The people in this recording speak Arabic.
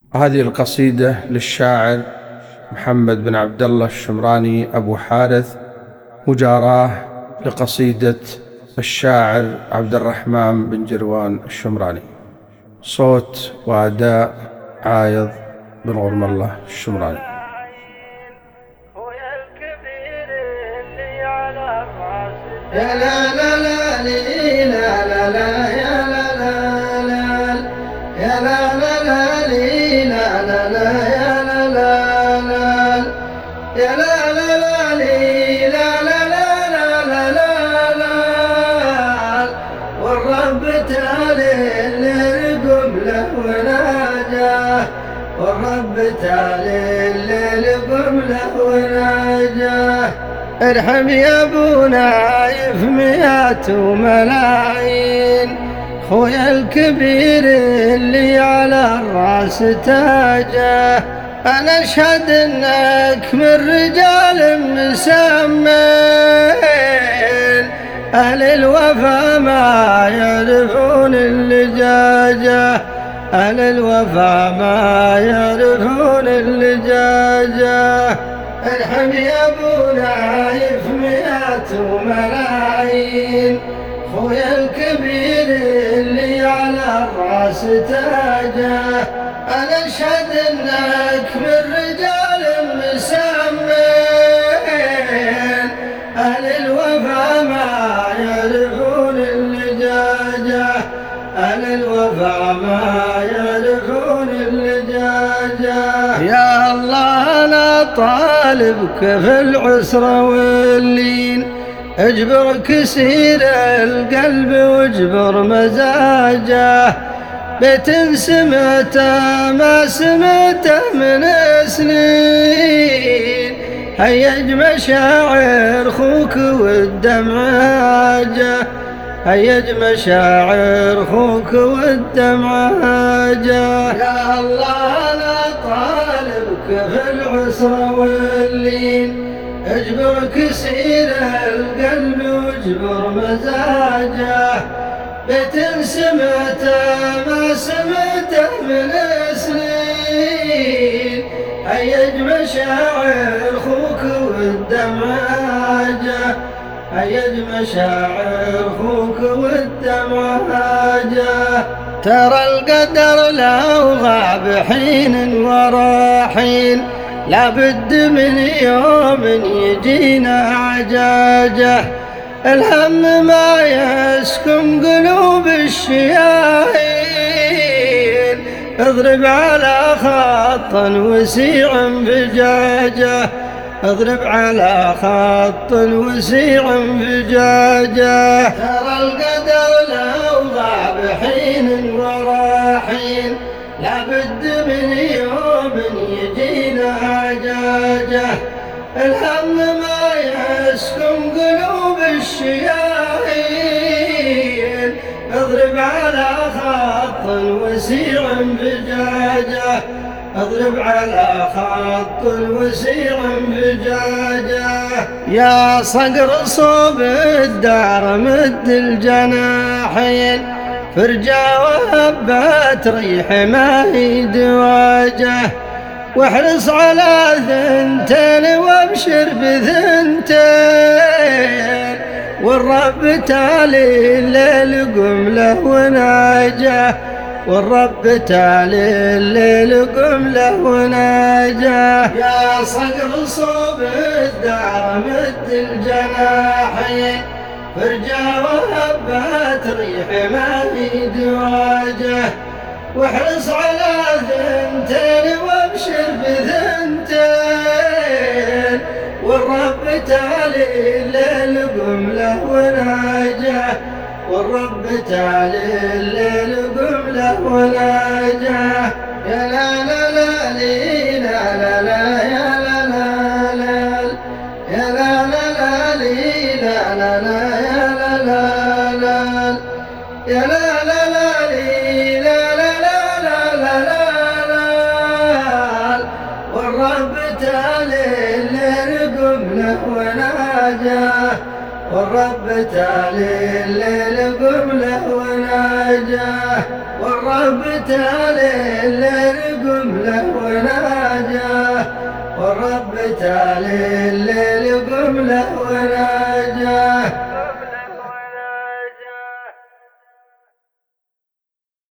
هذه القصيدة للشاعر محمد بن عبد الله الشمراني أبو حارث، مجاراة لقصيدة الشاعر عبد الرحمن بن جروان الشمراني. صوت وأداء عايض بن غرم الله الشمراني. يا لا لا لا لي لا لا لا يا لا لا لا يا لا لا لا لي لا لا لا يا لا لا لا يا لا لا لا لي لا لا لا لا لا لا والرب تعالى الليل له وناجاه والرب تعالى الليل له وناجاه ارحم يا ابو نايف مئات وملايين خويا الكبير اللي على الراس تاجه. انا اشهد انك من رجال مسمين اهل الوفا ما يعرفون اللجاجه اهل الوفا ما يعرفون اللجاجه. ارحم يا ابو نايف مئات وملايين خويا الكبير اللي على الراس تاجه. انا اشهد انك من رجال مسمين اهل الوفا ما يعرفون اللجاجه اهل الوفا ما يعرفون اللجاجه. يا الله انا طالبك في العسرة واللين اجبر كسير القلب واجبر مزاجه. بيت سمعته ما سمعته من سنين هيج مشاعر خوك والدمع هاجه هيج مشاعر خوك والدمع هاجه. يا الله انا طالبك في العسرة واللين اجبر كسير القلب واجبر مزاجه. بيت سمعته ما سمعته من سنين هيج مشاعر خوك والدمع هاجه هيج مشاعر خوك والدمع هاجه. ترى القدر لو غاب حين ورا حين لابد من يوم يجينا عجاجه. الهم ما يسكن قلوب الشياهين اضرب على خط وسيع فجاجه اضرب على خط وسيع فجاجه. ترى القدر لو غاب حين ورا حين لابد من يوم يجينا عجاجه. الهم ما يسكن قلوب الشياهين اضرب على خط وسيع فجاجه اضرب على خط وسيع فجاجه. يا صقر صوب الدار مد الجناحين فرجة وهبات ريح ما هي دواجه. واحرص على ثنتين وابشر بثنتين والرب تالي الليل قم له وناجه والرب تالي الليل قم له وناجه. يا صقر صوب الدار مد الجناحين فرجة وهبات ريح ما هي دواجه. واحرص على ثنتين وابشر بثنتين والرب تالي الليل قم له وناجه والرب تالي الليل قم له وناجه. يا لا لا لا لي لا لا لا يا لا لا لا يا لا لا لا لي لا لا لا يا لا لا لا يا لا لا لا لي لا لا لا لا لا لا والرب تعالى الليل قم له وناجاه والرب تعالى الليل قم له وناجاه. والرب تالي الليل قم له وناجاه، والرب تالي الليل قم له وناجاه.